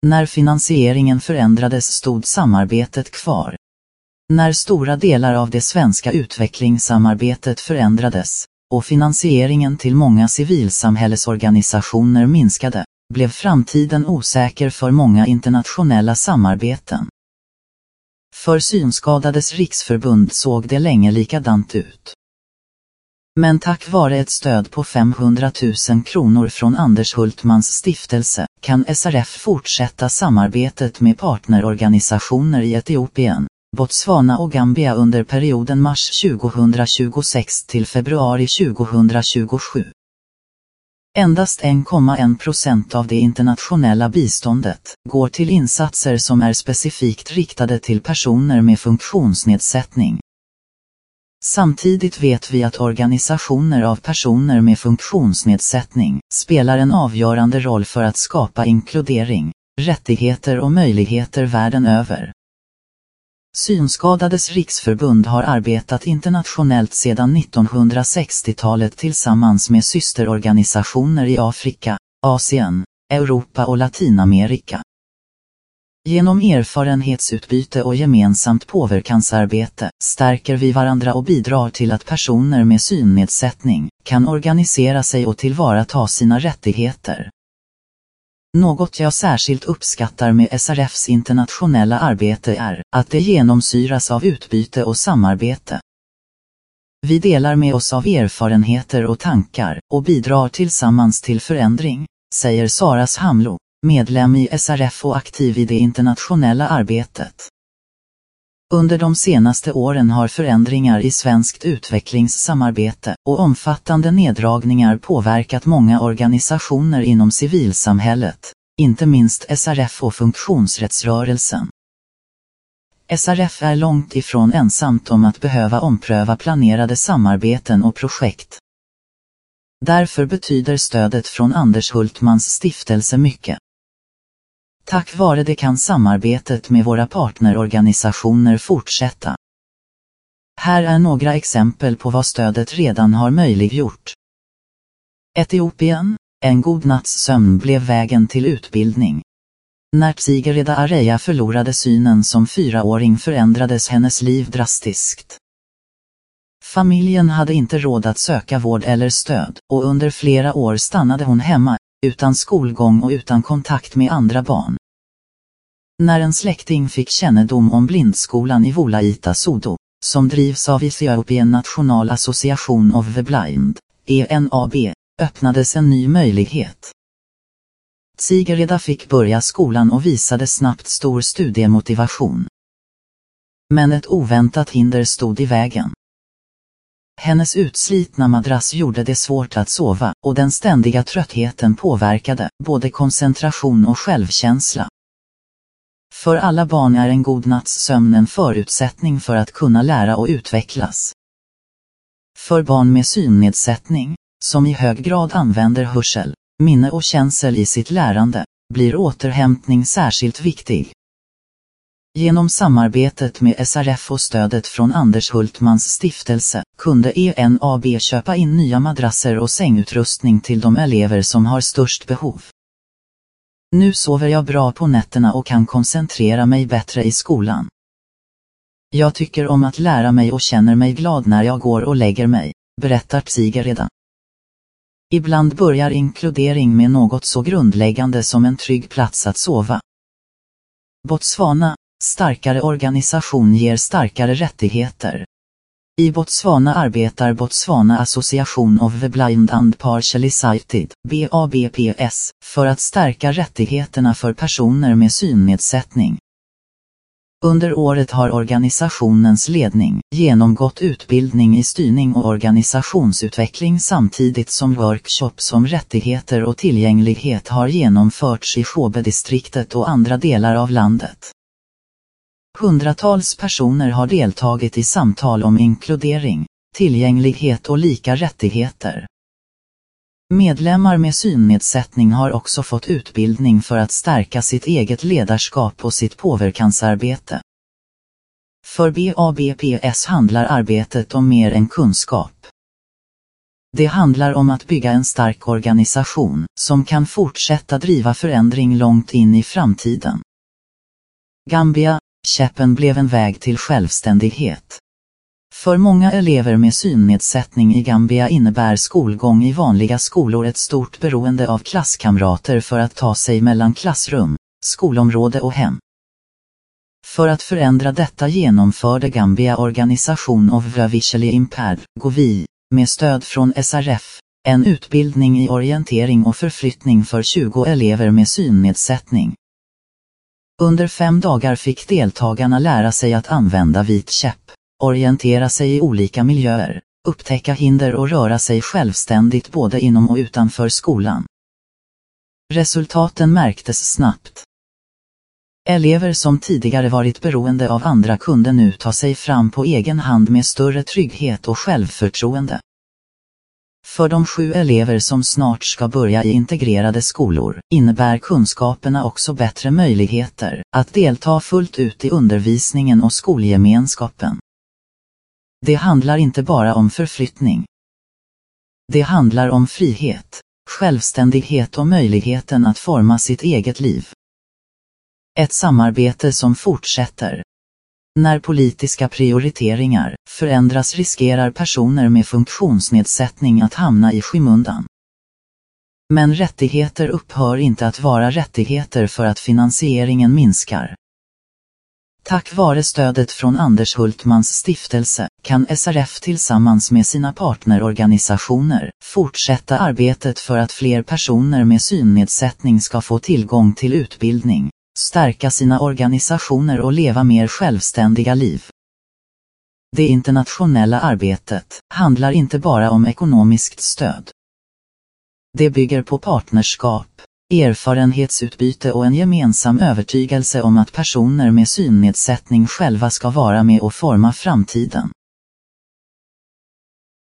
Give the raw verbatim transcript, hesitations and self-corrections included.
När finansieringen förändrades stod samarbetet kvar. När stora delar av det svenska utvecklingssamarbetet förändrades och finansieringen till många civilsamhällesorganisationer minskade, blev framtiden osäker för många internationella samarbeten. För Synskadades riksförbund såg det länge likadant ut. Men tack vare ett stöd på femhundratusen kronor från Anders Hultmans stiftelse kan S R F fortsätta samarbetet med partnerorganisationer i Etiopien, Botswana och Gambia under perioden mars tjugohundratjugosex till februari tjugohundratjugosju. Endast en komma en procent av det internationella biståndet går till insatser som är specifikt riktade till personer med funktionsnedsättning. Samtidigt vet vi att organisationer av personer med funktionsnedsättning spelar en avgörande roll för att skapa inkludering, rättigheter och möjligheter världen över. Synskadades riksförbund har arbetat internationellt sedan nittonhundrasextiotalet tillsammans med systerorganisationer i Afrika, Asien, Europa och Latinamerika. Genom erfarenhetsutbyte och gemensamt påverkansarbete stärker vi varandra och bidrar till att personer med synnedsättning kan organisera sig och tillvarata sina rättigheter. Något jag särskilt uppskattar med S R F:s internationella arbete är att det genomsyras av utbyte och samarbete. Vi delar med oss av erfarenheter och tankar och bidrar tillsammans till förändring, säger Saras Hamlo, medlem i S R F och aktiv i det internationella arbetet. Under de senaste åren har förändringar i svenskt utvecklingssamarbete och omfattande neddragningar påverkat många organisationer inom civilsamhället, inte minst S R F och funktionsrättsrörelsen. S R F är långt ifrån ensamt om att behöva ompröva planerade samarbeten och projekt. Därför betyder stödet från Anders Hultmans stiftelse mycket. Tack vare det kan samarbetet med våra partnerorganisationer fortsätta. Här är några exempel på vad stödet redan har möjliggjort. Etiopien, en god natts sömn blev vägen till utbildning. När Tsigereda Areya förlorade synen som fyraåring förändrades hennes liv drastiskt. Familjen hade inte råd att söka vård eller stöd, och under flera år stannade hon hemma, utan skolgång och utan kontakt med andra barn. När en släkting fick kännedom om blindskolan i Wolaita Sodo, som drivs av Ethiopian National Association of the Blind, E N A B, öppnades en ny möjlighet. Tsigereda fick börja skolan och visade snabbt stor studiemotivation. Men ett oväntat hinder stod i vägen. Hennes utslitna madrass gjorde det svårt att sova, och den ständiga tröttheten påverkade både koncentration och självkänsla. För alla barn är en god natts sömn en förutsättning för att kunna lära och utvecklas. För barn med synnedsättning, som i hög grad använder hörsel, minne och känsel i sitt lärande, blir återhämtning särskilt viktig. Genom samarbetet med S R F och stödet från Anders Hultmans stiftelse kunde E N A B köpa in nya madrasser och sängutrustning till de elever som har störst behov. Nu sover jag bra på nätterna och kan koncentrera mig bättre i skolan. Jag tycker om att lära mig och känner mig glad när jag går och lägger mig, berättar Tsigereda. Ibland börjar inkludering med något så grundläggande som en trygg plats att sova. Botswana, starkare organisation ger starkare rättigheter. I Botswana arbetar Botswana Association of the Blind and Partially Sighted, B A B P S, för att stärka rättigheterna för personer med synnedsättning. Under året har organisationens ledning genomgått utbildning i styrning och organisationsutveckling samtidigt som workshops om rättigheter och tillgänglighet har genomförts i Shobe-distriktet och andra delar av landet. Hundratals personer har deltagit i samtal om inkludering, tillgänglighet och lika rättigheter. Medlemmar med synnedsättning har också fått utbildning för att stärka sitt eget ledarskap och sitt påverkansarbete. För B A B P S handlar arbetet om mer än kunskap. Det handlar om att bygga en stark organisation som kan fortsätta driva förändring långt in i framtiden. Gambia, C H E P blev en väg till självständighet. För många elever med synnedsättning i Gambia innebär skolgång i vanliga skolor ett stort beroende av klasskamrater för att ta sig mellan klassrum, skolområde och hem. För att förändra detta genomförde Gambia Organisation of Visually Impaired, G O V I, med stöd från S R F, en utbildning i orientering och förflyttning för tjugo elever med synnedsättning. Under fem dagar fick deltagarna lära sig att använda vit käpp, orientera sig i olika miljöer, upptäcka hinder och röra sig självständigt både inom och utanför skolan. Resultaten märktes snabbt. Elever som tidigare varit beroende av andra kunde nu ta sig fram på egen hand med större trygghet och självförtroende. För de sju elever som snart ska börja i integrerade skolor innebär kunskaperna också bättre möjligheter att delta fullt ut i undervisningen och skolgemenskapen. Det handlar inte bara om förflyttning. Det handlar om frihet, självständighet och möjligheten att forma sitt eget liv. Ett samarbete som fortsätter. När politiska prioriteringar förändras riskerar personer med funktionsnedsättning att hamna i skymundan. Men rättigheter upphör inte att vara rättigheter för att finansieringen minskar. Tack vare stödet från Anders Hultmans stiftelse kan S R F tillsammans med sina partnerorganisationer fortsätta arbetet för att fler personer med synnedsättning ska få tillgång till utbildning, stärka sina organisationer och leva mer självständiga liv. Det internationella arbetet handlar inte bara om ekonomiskt stöd. Det bygger på partnerskap, erfarenhetsutbyte och en gemensam övertygelse om att personer med synnedsättning själva ska vara med och forma framtiden.